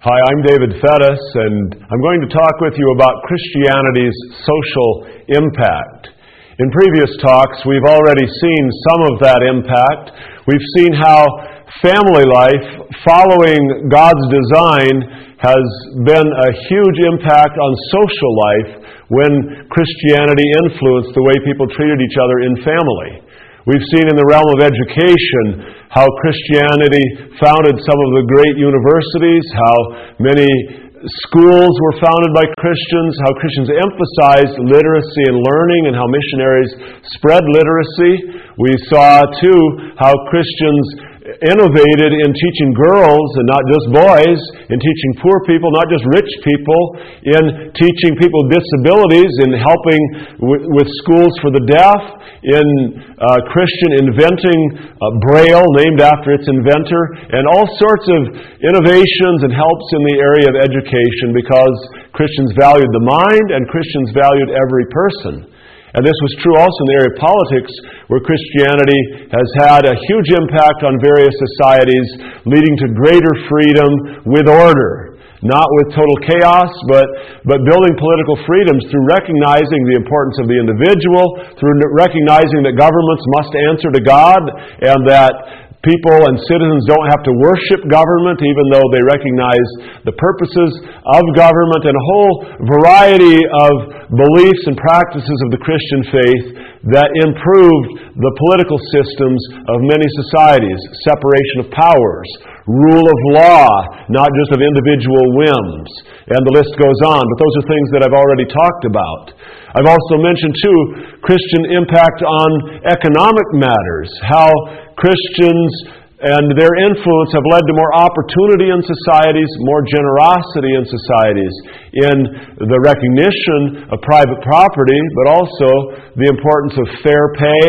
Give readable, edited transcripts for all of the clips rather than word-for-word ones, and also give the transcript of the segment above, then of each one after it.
Hi, I'm David Fettis, and I'm going to talk with you about Christianity's social impact. In previous talks, we've already seen some of that impact. We've seen how family life, following God's design, has been a huge impact on social life when Christianity influenced the way people treated each other in family. We've seen in the realm of education how Christianity founded some of the great universities, how many schools were founded by Christians, how Christians emphasized literacy and learning, and how missionaries spread literacy. We saw, too, how Christians innovated in teaching girls and not just boys, in teaching poor people, not just rich people, in teaching people with disabilities, in helping with schools for the deaf, in Christian inventing Braille, named after its inventor, and all sorts of innovations and helps in the area of education because Christians valued the mind and Christians valued every person. And this was true also in the area of politics, where Christianity has had a huge impact on various societies, leading to greater freedom with order. Not with total chaos, but building political freedoms through recognizing the importance of the individual, through recognizing that governments must answer to God, and that people and citizens don't have to worship government, even though they recognize the purposes of government, and a whole variety of beliefs and practices of the Christian faith that improved the political systems of many societies. Separation of powers, rule of law, not just of individual whims, and the list goes on. But those are things that I've already talked about. I've also mentioned, too, Christian impact on economic matters, how Christians and their influence have led to more opportunity in societies, more generosity in societies, in the recognition of private property, but also the importance of fair pay,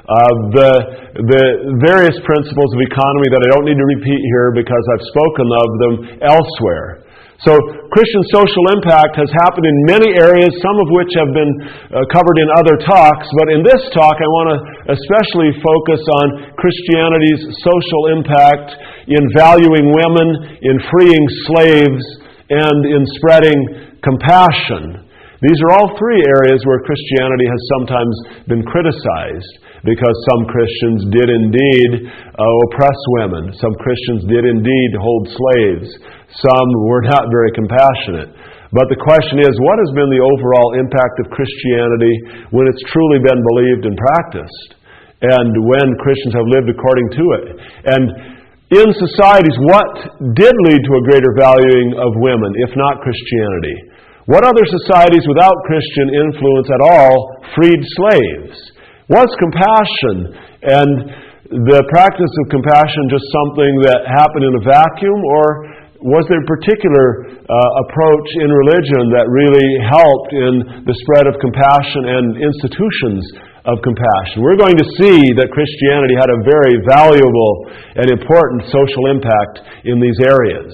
the various principles of economy that I don't need to repeat here because I've spoken of them elsewhere. So Christian social impact has happened in many areas, some of which have been covered in other talks, but in this talk I want to especially focus on Christianity's social impact in valuing women, in freeing slaves, and in spreading compassion. These are all three areas where Christianity has sometimes been criticized, because some Christians did indeed oppress women. Some Christians did indeed hold slaves. Some were not very compassionate. But the question is, what has been the overall impact of Christianity when it's truly been believed and practiced? And when Christians have lived according to it? And in societies, what did lead to a greater valuing of women, if not Christianity? What other societies without Christian influence at all freed slaves? Was compassion and the practice of compassion just something that happened in a vacuum, or was there a particular approach in religion that really helped in the spread of compassion and institutions of compassion? We're going to see that Christianity had a very valuable and important social impact in these areas.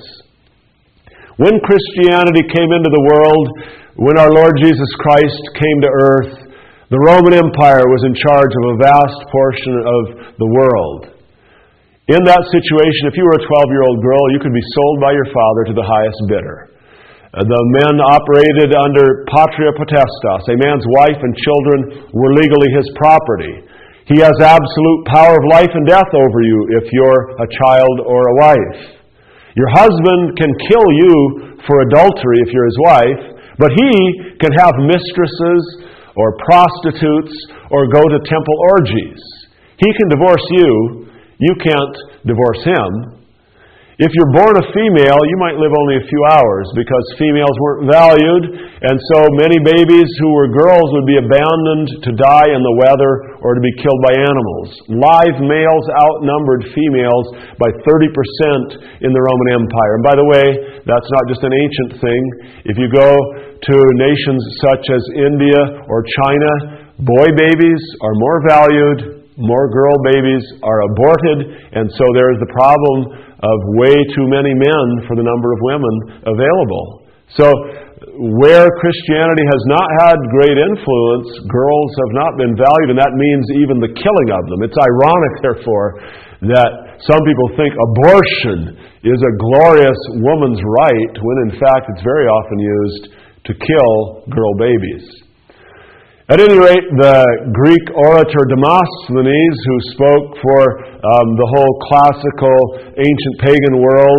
When Christianity came into the world, when our Lord Jesus Christ came to earth, the Roman Empire was in charge of a vast portion of the world. In that situation, if you were a 12-year-old girl, you could be sold by your father to the highest bidder. The men operated under patria potestas. A man's wife and children were legally his property. He has absolute power of life and death over you if you're a child or a wife. Your husband can kill you for adultery if you're his wife, but he can have mistresses or prostitutes, or go to temple orgies. He can divorce you. You can't divorce him. If you're born a female, you might live only a few hours because females weren't valued, and so many babies who were girls would be abandoned to die in the weather or to be killed by animals. Live males outnumbered females by 30% in the Roman Empire. And by the way, that's not just an ancient thing. If you go to nations such as India or China, boy babies are more valued, more girl babies are aborted, and so there is the problem of way too many men for the number of women available. So where Christianity has not had great influence, girls have not been valued, and that means even the killing of them. It's ironic, therefore, that some people think abortion is a glorious woman's right, when in fact it's very often used to kill girl babies. At any rate, the Greek orator Demosthenes, who spoke for the whole classical ancient pagan world,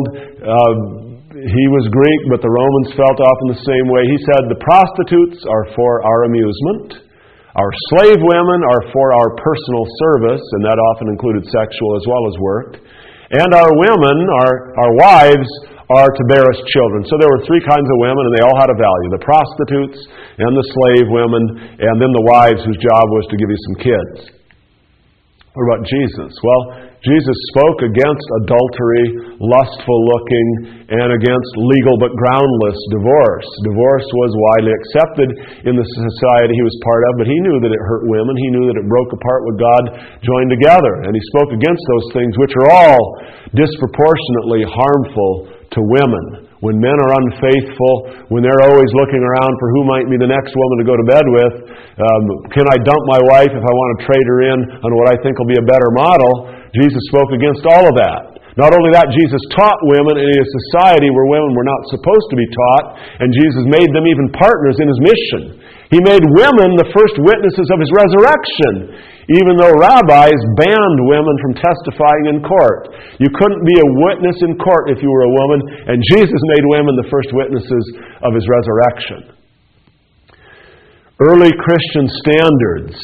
he was Greek, but the Romans felt often the same way. He said, "The prostitutes are for our amusement, our slave women are for our personal service," and that often included sexual as well as work, "and our women, our wives, are to bear us children." So there were three kinds of women, and they all had a value: the prostitutes and the slave women, and then the wives whose job was to give you some kids. What about Jesus? Well, Jesus spoke against adultery, lustful looking, and against legal but groundless divorce. Divorce was widely accepted in the society he was part of, but he knew that it hurt women. He knew that it broke apart what God joined together. And he spoke against those things, which are all disproportionately harmful to women. When men are unfaithful, when they're always looking around for who might be the next woman to go to bed with, can I dump my wife if I want to trade her in on what I think will be a better model? Jesus spoke against all of that. Not only that, Jesus taught women in a society where women were not supposed to be taught, and Jesus made them even partners in his mission. He made women the first witnesses of his resurrection, even though rabbis banned women from testifying in court. You couldn't be a witness in court if you were a woman, and Jesus made women the first witnesses of his resurrection. Early Christian standards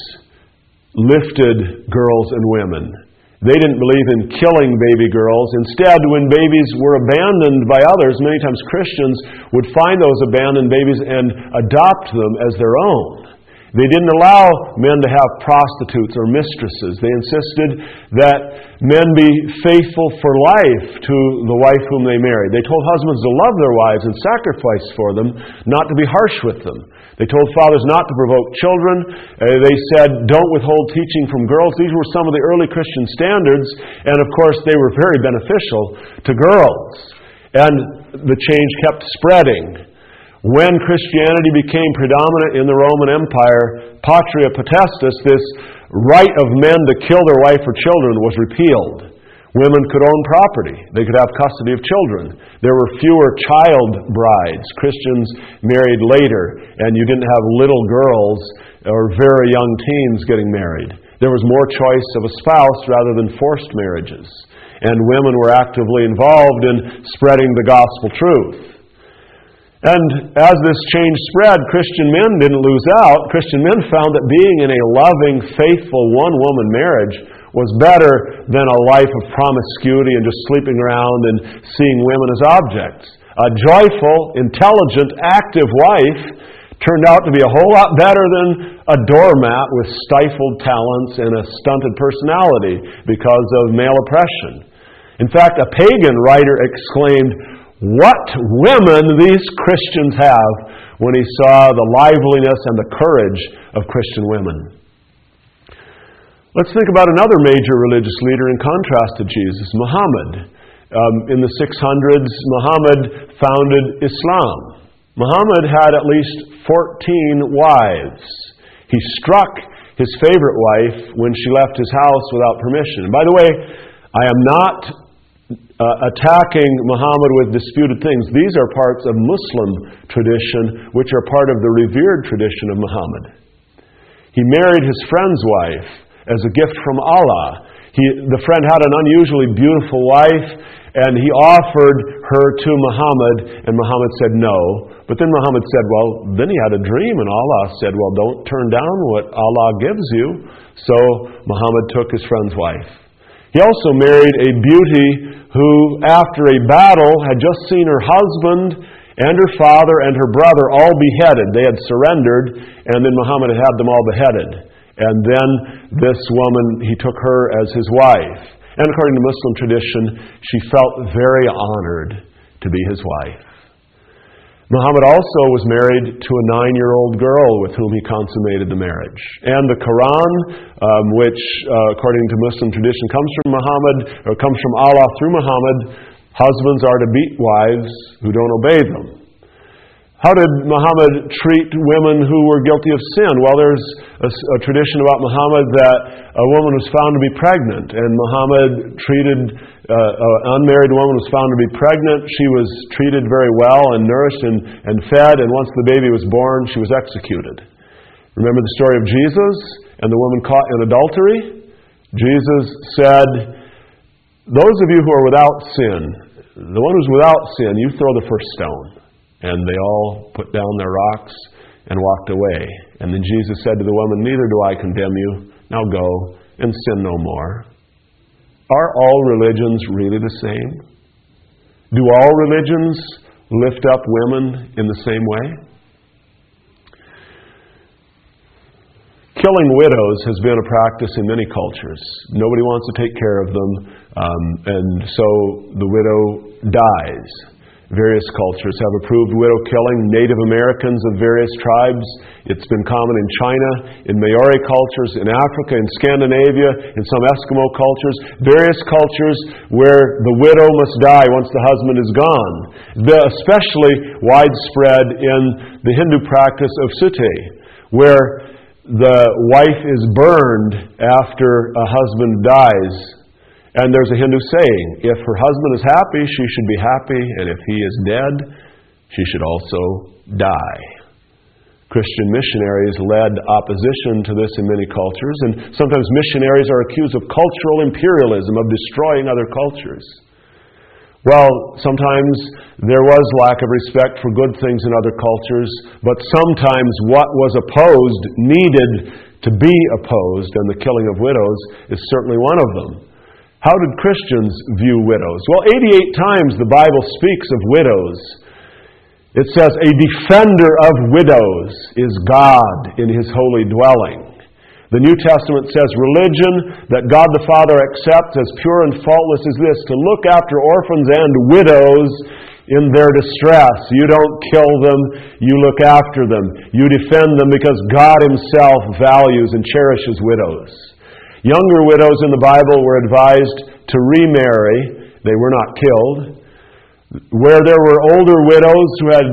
lifted girls and women. They didn't believe in killing baby girls. Instead, when babies were abandoned by others, many times Christians would find those abandoned babies and adopt them as their own. They didn't allow men to have prostitutes or mistresses. They insisted that men be faithful for life to the wife whom they married. They told husbands to love their wives and sacrifice for them, not to be harsh with them. They told fathers not to provoke children. They said, don't withhold teaching from girls. These were some of the early Christian standards, and of course they were very beneficial to girls. And the change kept spreading. When Christianity became predominant in the Roman Empire, patria potestas, this right of men to kill their wife or children, was repealed. Women could own property. They could have custody of children. There were fewer child brides. Christians married later, and you didn't have little girls or very young teens getting married. There was more choice of a spouse rather than forced marriages. And women were actively involved in spreading the gospel truth. And as this change spread, Christian men didn't lose out. Christian men found that being in a loving, faithful, one-woman marriage was better than a life of promiscuity and just sleeping around and seeing women as objects. A joyful, intelligent, active wife turned out to be a whole lot better than a doormat with stifled talents and a stunted personality because of male oppression. In fact, a pagan writer exclaimed, "What women these Christians have," when he saw the liveliness and the courage of Christian women. Let's think about another major religious leader in contrast to Jesus, Muhammad. In the 600s, Muhammad founded Islam. Muhammad had at least 14 wives. He struck his favorite wife when she left his house without permission. And by the way, I am not attacking Muhammad with disputed things. These are parts of Muslim tradition, which are part of the revered tradition of Muhammad. He married his friend's wife as a gift from Allah. The friend had an unusually beautiful wife, and he offered her to Muhammad, and Muhammad said no. But then Muhammad said, well, then he had a dream, and Allah said, well, don't turn down what Allah gives you. So Muhammad took his friend's wife. He also married a beauty who, after a battle, had just seen her husband and her father and her brother all beheaded. They had surrendered, and then Muhammad had them all beheaded. And then this woman, he took her as his wife. And according to Muslim tradition, she felt very honored to be his wife. Muhammad also was married to a 9-year-old girl with whom he consummated the marriage. And the Quran, which according to Muslim tradition comes from Muhammad, or comes from Allah through Muhammad, husbands are to beat wives who don't obey them. How did Muhammad treat women who were guilty of sin? Well, there's a tradition about Muhammad that a woman was found to be pregnant, and Muhammad treated an unmarried woman was found to be pregnant. She was treated very well and nourished and fed, and once the baby was born, she was executed. Remember the story of Jesus and the woman caught in adultery? Jesus said, "Those of you who are without sin, the one who's without sin, you throw the first stone." And they all put down their rocks and walked away. And then Jesus said to the woman, "Neither do I condemn you. Now go and sin no more." Are all religions really the same? Do all religions lift up women in the same way? Killing widows has been a practice in many cultures. Nobody wants to take care of them, and so the widow dies. Various cultures have approved widow killing. Native Americans of various tribes. It's been common in China, in Maori cultures, in Africa, in Scandinavia, in some Eskimo cultures. Various cultures where the widow must die once the husband is gone. Especially widespread in the Hindu practice of sati, where the wife is burned after a husband dies. And there's a Hindu saying, if her husband is happy, she should be happy, and if he is dead, she should also die. Christian missionaries led opposition to this in many cultures, and sometimes missionaries are accused of cultural imperialism, of destroying other cultures. Well, sometimes there was lack of respect for good things in other cultures, but sometimes what was opposed needed to be opposed, and the killing of widows is certainly one of them. How did Christians view widows? Well, 88 times the Bible speaks of widows. It says, "A defender of widows is God in His holy dwelling." The New Testament says, "Religion that God the Father accepts as pure and faultless is this, to look after orphans and widows in their distress." You don't kill them, you look after them. You defend them because God Himself values and cherishes widows. Younger widows in the Bible were advised to remarry. They were not killed. Where there were older widows who had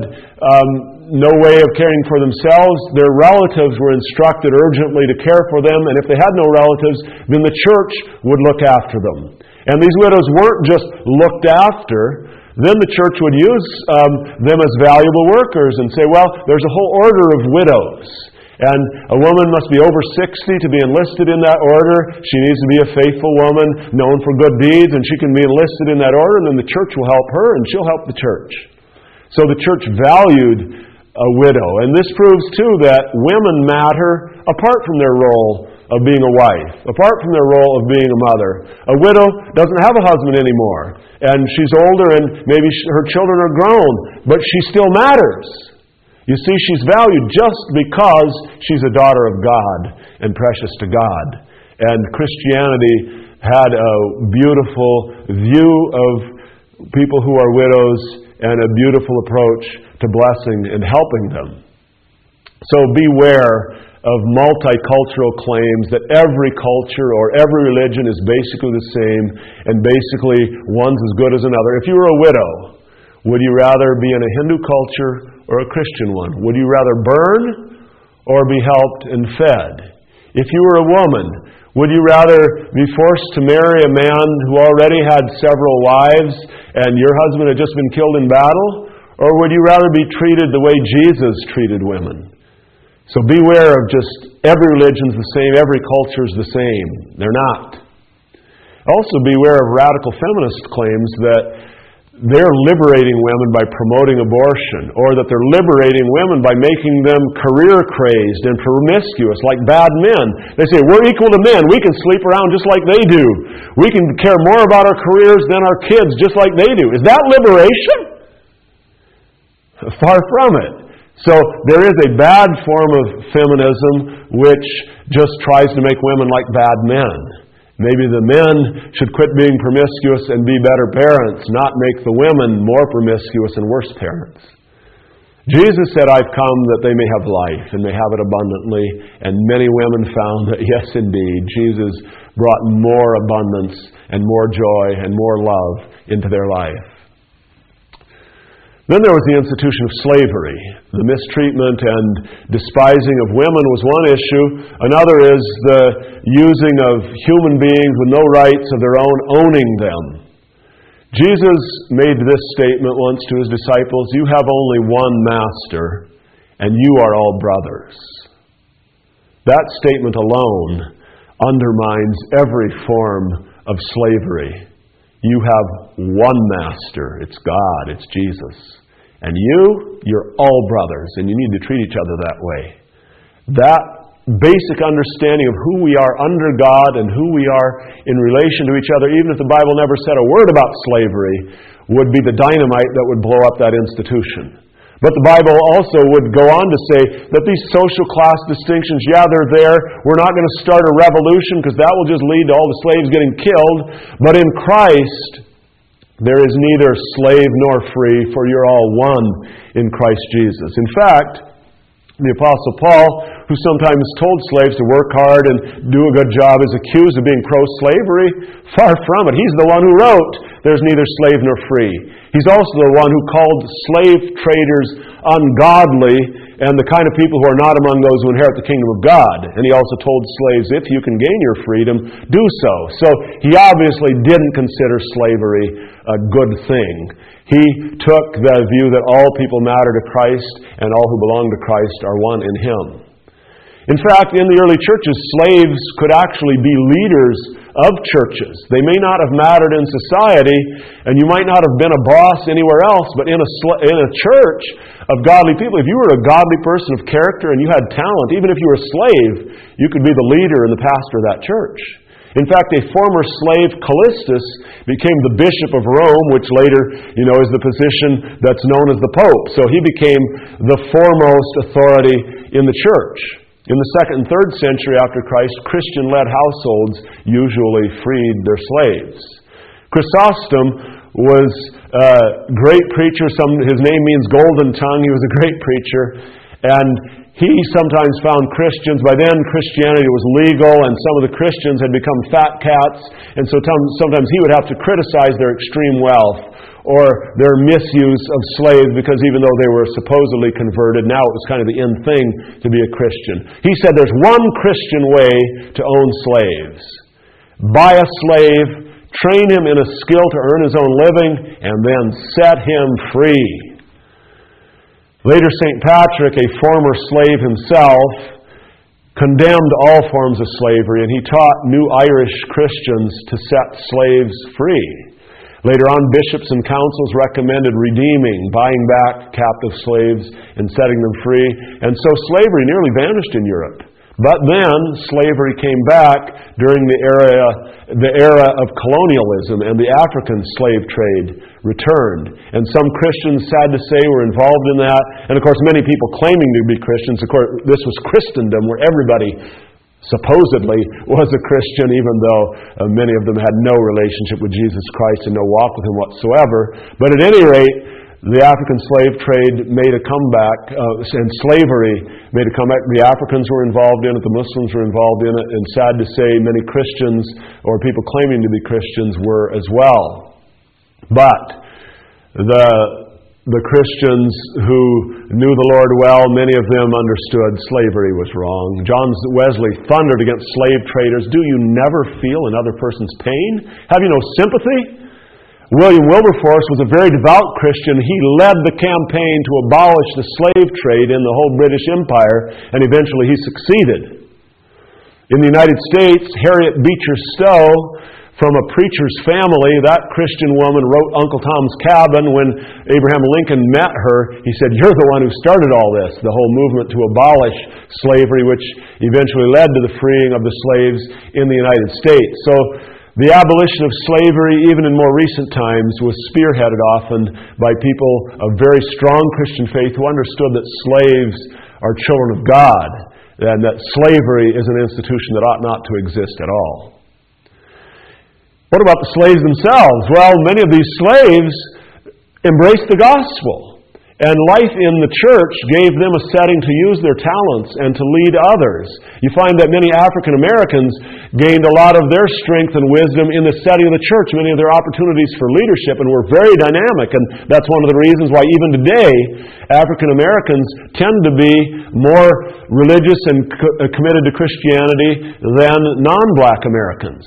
no way of caring for themselves, their relatives were instructed urgently to care for them, and if they had no relatives, then the church would look after them. And these widows weren't just looked after. Then the church would use them as valuable workers and say, well, there's a whole order of widows. And a woman must be over 60 to be enlisted in that order. She needs to be a faithful woman, known for good deeds, and she can be enlisted in that order, and then the church will help her, and she'll help the church. So the church valued a widow. And this proves, too, that women matter apart from their role of being a wife, apart from their role of being a mother. A widow doesn't have a husband anymore, and she's older, and maybe her children are grown, but she still matters. You see, she's valued just because she's a daughter of God and precious to God. And Christianity had a beautiful view of people who are widows and a beautiful approach to blessing and helping them. So beware of multicultural claims that every culture or every religion is basically the same and basically one's as good as another. If you were a widow, would you rather be in a Hindu culture or a Christian one? Would you rather burn or be helped and fed? If you were a woman, would you rather be forced to marry a man who already had several wives and your husband had just been killed in battle? Or would you rather be treated the way Jesus treated women? So beware of just every religion's the same, every culture's the same. They're not. Also beware of radical feminist claims that they're liberating women by promoting abortion, or that they're liberating women by making them career-crazed and promiscuous, like bad men. They say, we're equal to men. We can sleep around just like they do. We can care more about our careers than our kids, just like they do. Is that liberation? Far from it. So there is a bad form of feminism which just tries to make women like bad men. Maybe the men should quit being promiscuous and be better parents, not make the women more promiscuous and worse parents. Jesus said, I've come that they may have life and may have it abundantly. And many women found that, yes, indeed, Jesus brought more abundance and more joy and more love into their life. Then there was the institution of slavery. The mistreatment and despising of women was one issue. Another is the using of human beings with no rights of their own, owning them. Jesus made this statement once to his disciples, "You have only one master, and you are all brothers." That statement alone undermines every form of slavery. You have one master. It's God. It's Jesus. And you're all brothers, and you need to treat each other that way. That basic understanding of who we are under God and who we are in relation to each other, even if the Bible never said a word about slavery, would be the dynamite that would blow up that institution. But the Bible also would go on to say that these social class distinctions, yeah, they're there. We're not going to start a revolution because that will just lead to all the slaves getting killed. But in Christ, there is neither slave nor free, for you're all one in Christ Jesus. In fact, the Apostle Paul, who sometimes told slaves to work hard and do a good job, is accused of being pro-slavery. Far from it. He's the one who wrote, "There's neither slave nor free." He's also the one who called slave traders ungodly and the kind of people who are not among those who inherit the kingdom of God. And he also told slaves, if you can gain your freedom, do so. So he obviously didn't consider slavery a good thing. He took the view that all people matter to Christ and all who belong to Christ are one in Him. In fact, in the early churches, slaves could actually be leaders of churches. They may not have mattered in society, and you might not have been a boss anywhere else, but in a church of godly people, if you were a godly person of character and you had talent, even if you were a slave, you could be the leader and the pastor of that church. In fact, a former slave, Callistus, became the bishop of Rome, which later, is the position that's known as the Pope. So he became the foremost authority in the church. In the 2nd and 3rd century after Christ, Christian-led households usually freed their slaves. Chrysostom was a great preacher. His name means golden tongue. He was a great preacher. And he sometimes found Christians. By then, Christianity was legal, and some of the Christians had become fat cats. And so sometimes he would have to criticize their extreme wealth or their misuse of slaves, because even though they were supposedly converted, now it was kind of the in thing to be a Christian. He said there's one Christian way to own slaves. Buy a slave, train him in a skill to earn his own living, and then set him free. Later, St. Patrick, a former slave himself, condemned all forms of slavery, and he taught new Irish Christians to set slaves free. Later on, bishops and councils recommended redeeming, buying back captive slaves and setting them free. And so slavery nearly vanished in Europe. But then slavery came back during the era of colonialism, and the African slave trade returned. And some Christians, sad to say, were involved in that. And of course, many people claiming to be Christians. Of course, this was Christendom, where everybody supposedly was a Christian, even though many of them had no relationship with Jesus Christ and no walk with Him whatsoever. But at any rate, the African slave trade made a comeback, and slavery made a comeback. The Africans were involved in it, the Muslims were involved in it, and sad to say, many Christians, or people claiming to be Christians, were as well. But the Christians who knew the Lord well, many of them understood slavery was wrong. John Wesley thundered against slave traders, "Do you never feel another person's pain? Have you no sympathy?" William Wilberforce was a very devout Christian. He led the campaign to abolish the slave trade in the whole British Empire, and eventually he succeeded. In the United States, Harriet Beecher Stowe, from a preacher's family, that Christian woman wrote Uncle Tom's Cabin. When Abraham Lincoln met her, he said, "You're the one who started all this," the whole movement to abolish slavery, which eventually led to the freeing of the slaves in the United States. So the abolition of slavery, even in more recent times, was spearheaded often by people of very strong Christian faith who understood that slaves are children of God, and that slavery is an institution that ought not to exist at all. What about the slaves themselves? Well, many of these slaves embraced the gospel, and life in the church gave them a setting to use their talents and to lead others. You find that many African Americans gained a lot of their strength and wisdom in the setting of the church, many of their opportunities for leadership, and were very dynamic. And that's one of the reasons why even today, African Americans tend to be more religious and committed to Christianity than non-black Americans.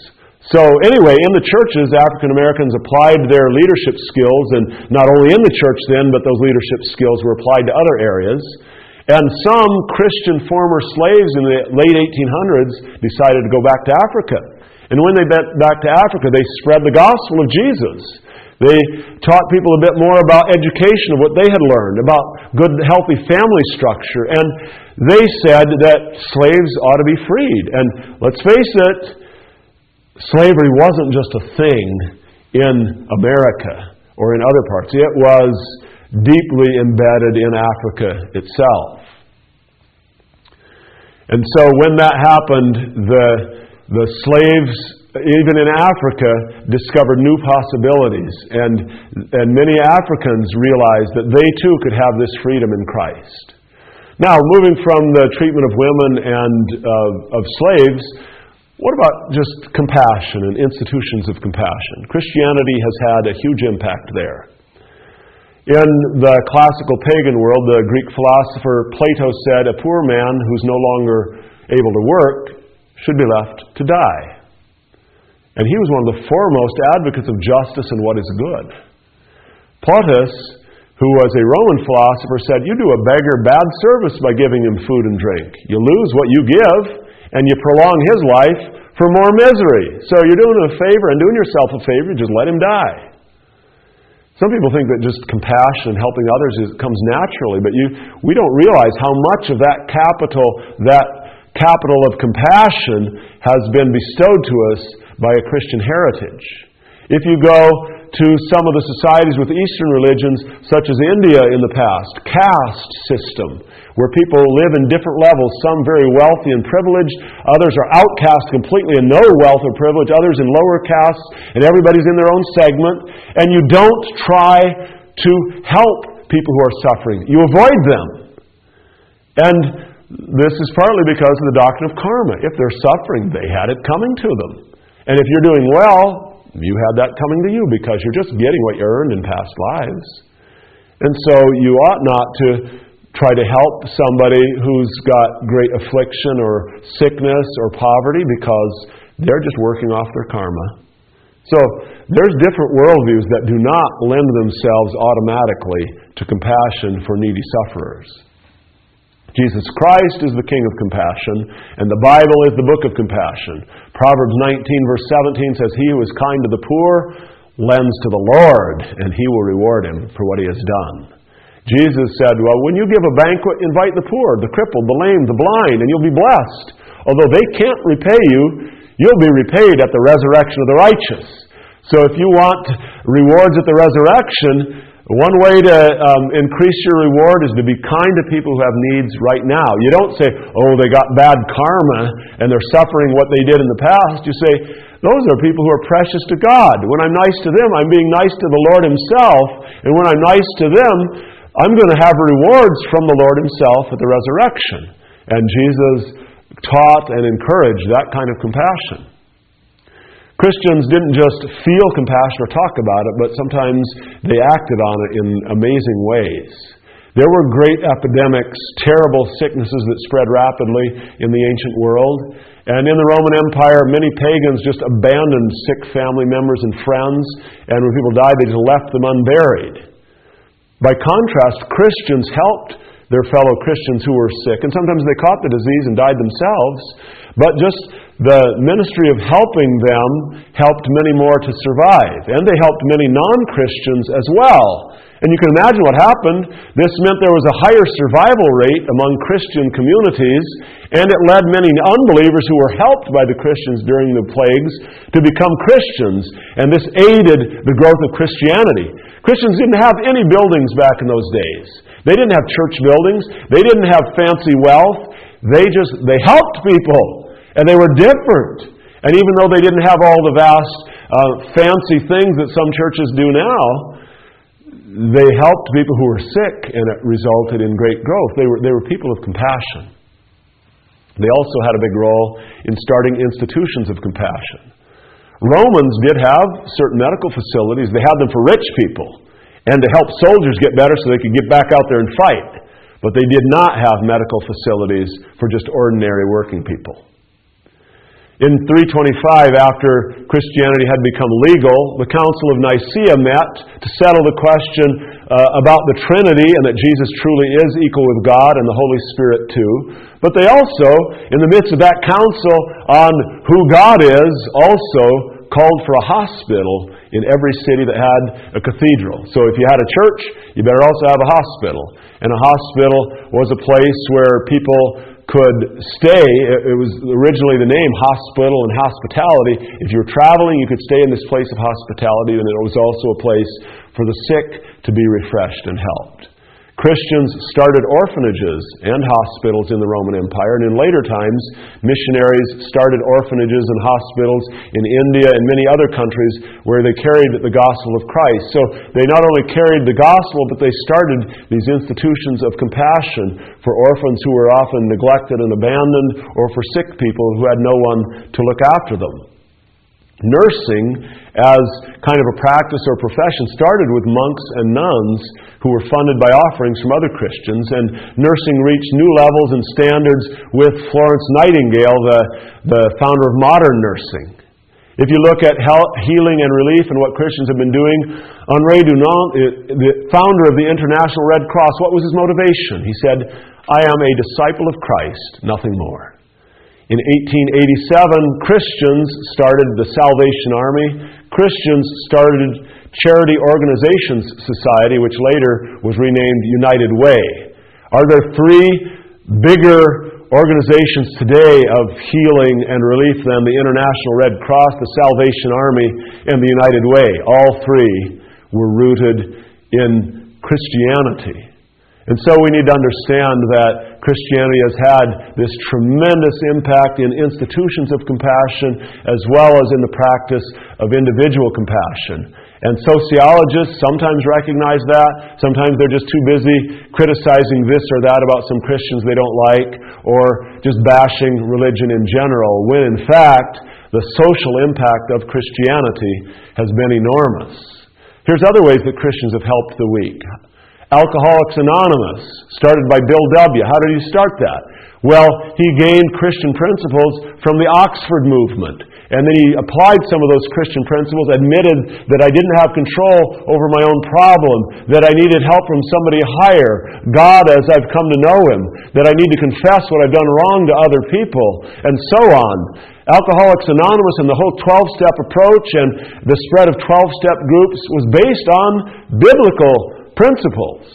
So anyway, in the churches, African Americans applied their leadership skills, and not only in the church then, but those leadership skills were applied to other areas. And some Christian former slaves in the late 1800s decided to go back to Africa. And when they went back to Africa, they spread the gospel of Jesus. They taught people a bit more about education, of what they had learned, about good, healthy family structure. And they said that slaves ought to be freed. And let's face it, slavery wasn't just a thing in America or in other parts. It was deeply embedded in Africa itself. And so when that happened, the slaves, even in Africa, discovered new possibilities. And many Africans realized that they too could have this freedom in Christ. Now, moving from the treatment of women and of slaves, what about just compassion and institutions of compassion? Christianity has had a huge impact there. In the classical pagan world, the Greek philosopher Plato said, a poor man who's no longer able to work should be left to die. And he was one of the foremost advocates of justice and what is good. Plautus, who was a Roman philosopher, said, you do a beggar bad service by giving him food and drink. You lose what you give, and you prolong his life for more misery. So you're doing him a favor and doing yourself a favor, just let him die. Some people think that just compassion and helping others comes naturally, but we don't realize how much of that capital of compassion has been bestowed to us by a Christian heritage. If you go to some of the societies with Eastern religions, such as India in the past, caste system, where people live in different levels, some very wealthy and privileged, others are outcast completely and no wealth or privilege, others in lower castes, and everybody's in their own segment, and you don't try to help people who are suffering. You avoid them. And this is partly because of the doctrine of karma. If they're suffering, they had it coming to them. And if you're doing well, you had that coming to you because you're just getting what you earned in past lives. And so you ought not to try to help somebody who's got great affliction or sickness or poverty because they're just working off their karma. So there's different worldviews that do not lend themselves automatically to compassion for needy sufferers. Jesus Christ is the King of compassion, and the Bible is the book of compassion. Proverbs 19 verse 17 says, he who is kind to the poor lends to the Lord, and he will reward him for what he has done. Jesus said, well, when you give a banquet, invite the poor, the crippled, the lame, the blind, and you'll be blessed. Although they can't repay you, you'll be repaid at the resurrection of the righteous. So if you want rewards at the resurrection, one way to increase your reward is to be kind to people who have needs right now. You don't say, oh, they got bad karma and they're suffering what they did in the past. You say, those are people who are precious to God. When I'm nice to them, I'm being nice to the Lord Himself. And when I'm nice to them, I'm going to have rewards from the Lord Himself at the resurrection. And Jesus taught and encouraged that kind of compassion. Christians didn't just feel compassion or talk about it, but sometimes they acted on it in amazing ways. There were great epidemics, terrible sicknesses that spread rapidly in the ancient world. And in the Roman Empire, many pagans just abandoned sick family members and friends, and when people died, they just left them unburied. By contrast, Christians helped their fellow Christians who were sick, and sometimes they caught the disease and died themselves, but just the ministry of helping them helped many more to survive, and they helped many non-Christians as well. And you can imagine what happened. This meant there was a higher survival rate among Christian communities, and it led many unbelievers who were helped by the Christians during the plagues to become Christians, and this aided the growth of Christianity. Christians didn't have any buildings back in those days. They didn't have church buildings. They didn't have fancy wealth. They helped people, and they were different. And even though they didn't have all the vast fancy things that some churches do now, they helped people who were sick, and it resulted in great growth. They were people of compassion. They also had a big role in starting institutions of compassion. Romans did have certain medical facilities. They had them for rich people and to help soldiers get better so they could get back out there and fight. But they did not have medical facilities for just ordinary working people. In 325, after Christianity had become legal, the Council of Nicaea met to settle the question about the Trinity and that Jesus truly is equal with God and the Holy Spirit too. But they also, in the midst of that council on who God is, also called for a hospital in every city that had a cathedral. So if you had a church, you better also have a hospital. And a hospital was a place where people could stay. It was originally the name hospital and hospitality. If you were traveling, you could stay in this place of hospitality, and it was also a place for the sick to be refreshed and helped. Christians started orphanages and hospitals in the Roman Empire, and in later times, missionaries started orphanages and hospitals in India and many other countries where they carried the gospel of Christ. So they not only carried the gospel, but they started these institutions of compassion for orphans who were often neglected and abandoned, or for sick people who had no one to look after them. Nursing, as kind of a practice or profession, started with monks and nuns who were funded by offerings from other Christians, and nursing reached new levels and standards with Florence Nightingale, the founder of modern nursing. If you look at healing and relief and what Christians have been doing, Henri Dunant, the founder of the International Red Cross, what was his motivation? He said, "I am a disciple of Christ, nothing more." In 1887, Christians started the Salvation Army. Christians started Charity Organizations Society, which later was renamed United Way. Are there three bigger organizations today of healing and relief than the International Red Cross, the Salvation Army, and the United Way? All three were rooted in Christianity. And so we need to understand that Christianity has had this tremendous impact in institutions of compassion as well as in the practice of individual compassion. And sociologists sometimes recognize that. Sometimes they're just too busy criticizing this or that about some Christians they don't like, or just bashing religion in general, when in fact the social impact of Christianity has been enormous. Here's other ways that Christians have helped the weak. Alcoholics Anonymous, started by Bill W. How did he start that? Well, he gained Christian principles from the Oxford movement. And then he applied some of those Christian principles, admitted that I didn't have control over my own problem, that I needed help from somebody higher, God as I've come to know Him, that I need to confess what I've done wrong to other people, and so on. Alcoholics Anonymous and the whole 12-step approach and the spread of 12-step groups was based on biblical principles.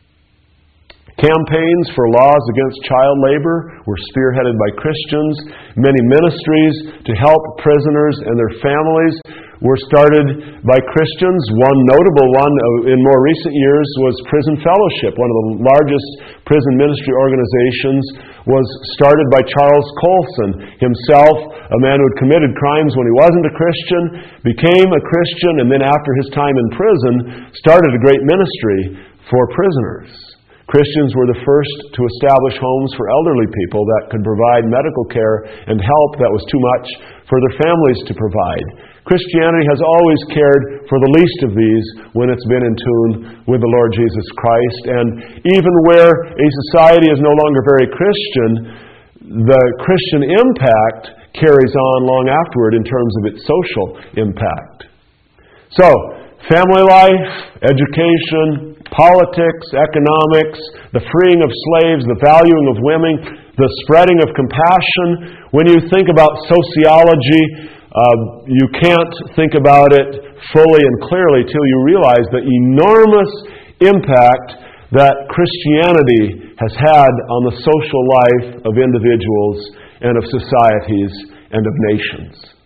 Campaigns for laws against child labor were spearheaded by Christians. Many ministries to help prisoners and their families were started by Christians. One notable one in more recent years was Prison Fellowship. One of the largest prison ministry organizations was started by Charles Colson, himself a man who had committed crimes when he wasn't a Christian, became a Christian, and then after his time in prison started a great ministry for prisoners. Christians were the first to establish homes for elderly people that could provide medical care and help that was too much for their families to provide. Christianity has always cared for the least of these when it's been in tune with the Lord Jesus Christ. And even where a society is no longer very Christian, the Christian impact carries on long afterward in terms of its social impact. So, family life, education, politics, economics, the freeing of slaves, the valuing of women, the spreading of compassion. When you think about sociology, you can't think about it fully and clearly till you realize the enormous impact that Christianity has had on the social life of individuals and of societies and of nations.